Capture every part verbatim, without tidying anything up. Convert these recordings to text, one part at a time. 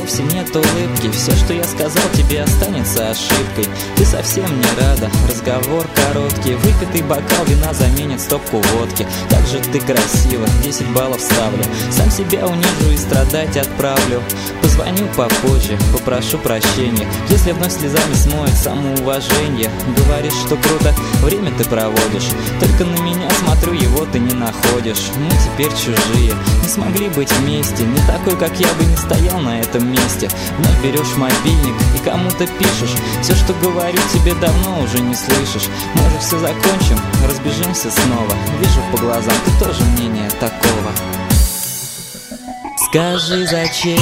вовсе нет улыбки. Все, что я сказал, тебе останется ошибкой. Ты совсем не рада, разговор короткий. Выпитый бокал вина заменит стопку водки. Как же ты красива, десять баллов ставлю. Сам себя унижу и страдать отправлю. Позвоню попозже, попрошу прощения, если вновь слезами смоет самоуважение. Говоришь, что круто время ты проводишь, только на меня смотрю, его ты не находишь. Мы теперь чужие, не смогли быть вместе. Не такой, как я бы не стоял на этом месте. Вновь берешь мобильник и кому-то пишешь. Все, что говорю, тебе давно уже не слышишь. Может, все закончим, разбежимся снова. Вижу по глазам, ты тоже мнения такого. Скажи, зачем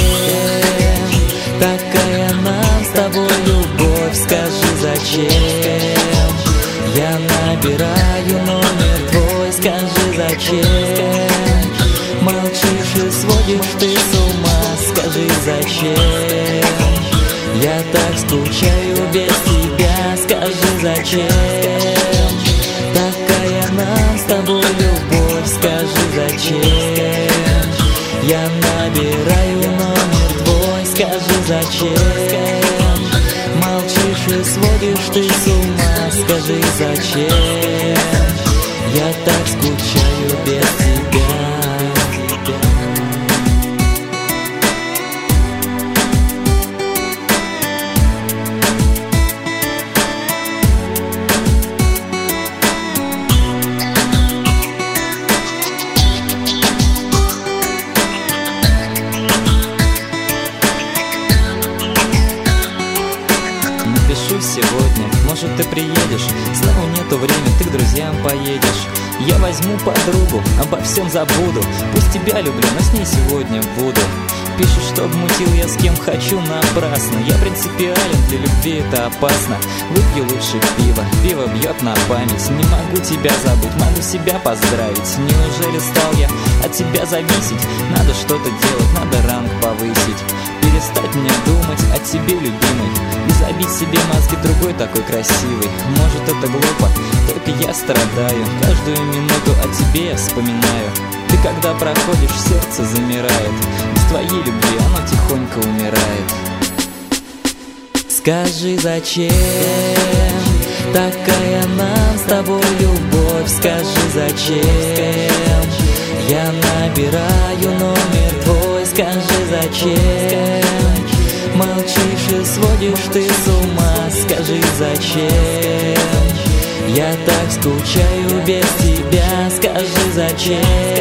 такая нам с тобой любовь? Скажи, зачем я набираю номер твой? Скажи, зачем молчишь и сводишь ты с ума? Скажи, зачем я так скучаю без тебя? Скажи, зачем такая нам с тобой любовь? Скажи, зачем я набираю номер твой? Скажи, зачем молчишь и сводишь ты с ума? Скажи, зачем я так скучаю без тебя? Напишу сегодня, может ты приедешь. Снова нету времени, ты к друзьям поедешь. Я возьму подругу, обо всем забуду. Пусть тебя люблю, но с ней сегодня буду. Пишешь, что мутил я с кем хочу напрасно. Я принципиален, для любви это опасно. Выпью лучше пиво, пиво бьет на память. Не могу тебя забыть, могу себя поздравить. Неужели стал я от тебя зависеть? Надо что-то делать, надо ранг повысить. Перестать мне думать о тебе, любимой, и забить себе мозги другой такой красивый. Может, это глупо, только я страдаю. Каждую минуту о тебе я вспоминаю. Ты когда проходишь, сердце замирает. Без твоей любви оно тихонько умирает. Скажи, зачем такая нам с тобой любовь? Скажи, зачем я набираю номер твой? Скажи, зачем молчишь и сводишь ты с ума? Скажи, зачем я так скучаю без тебя? Скажи, зачем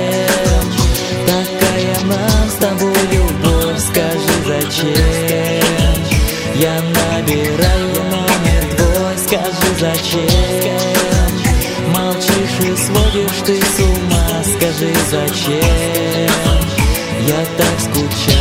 такая нам с тобой любовь? Скажи, зачем я набираю номер твой? Скажи, зачем молчишь и сводишь ты с ума? Скажи, зачем я так скучаю?